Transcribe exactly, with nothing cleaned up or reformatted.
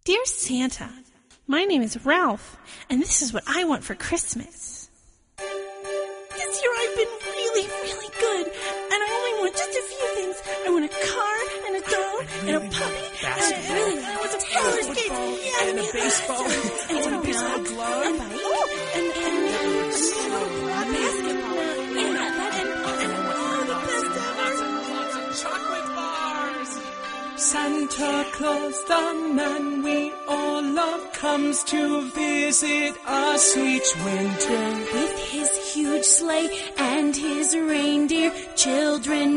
Dear Santa, my name is Ralph, and this is what I want for Christmas. This year I've been really, really good, and I only want just a few things. I want a car, and a doll, and a puppy, and a, really, I want some roller skates, yeah, and a baseball, and, and a baseball glove, and, oh, and, and, and a basketball, and, and, and, and, oh, the best ever. Lots of chocolate bars. Santa Claus, the man we all love, comes to visit us each winter. With his huge sleigh and his reindeer, children